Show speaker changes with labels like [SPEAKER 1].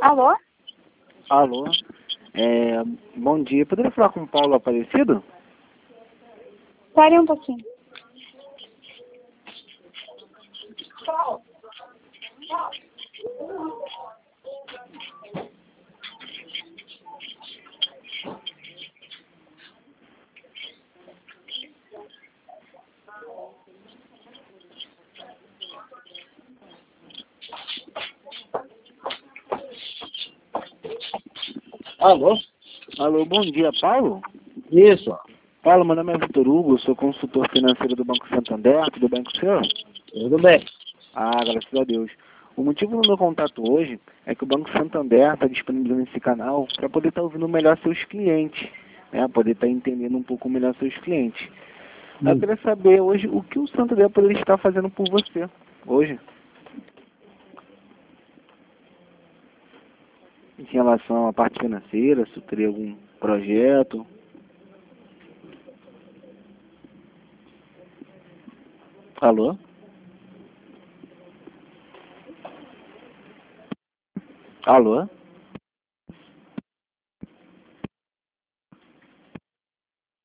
[SPEAKER 1] Alô?
[SPEAKER 2] Alô, bom dia. Poderia falar com o Paulo Aparecido?
[SPEAKER 1] Pare um pouquinho.
[SPEAKER 3] Alô?
[SPEAKER 2] Alô, bom dia, Paulo?
[SPEAKER 3] Isso.
[SPEAKER 2] Paulo, meu nome é Vitor Hugo, sou consultor financeiro do Banco Santander, tudo bem com o senhor?
[SPEAKER 3] Tudo bem.
[SPEAKER 2] Ah, graças a Deus. O motivo do meu contato hoje é que o Banco Santander está disponibilizando esse canal para poder estar ouvindo melhor seus clientes, né? Poder estar entendendo um pouco melhor seus clientes. Eu queria saber hoje o que o Santander poderia estar fazendo por você hoje, em relação à parte financeira, se teria algum projeto. Alô? Alô?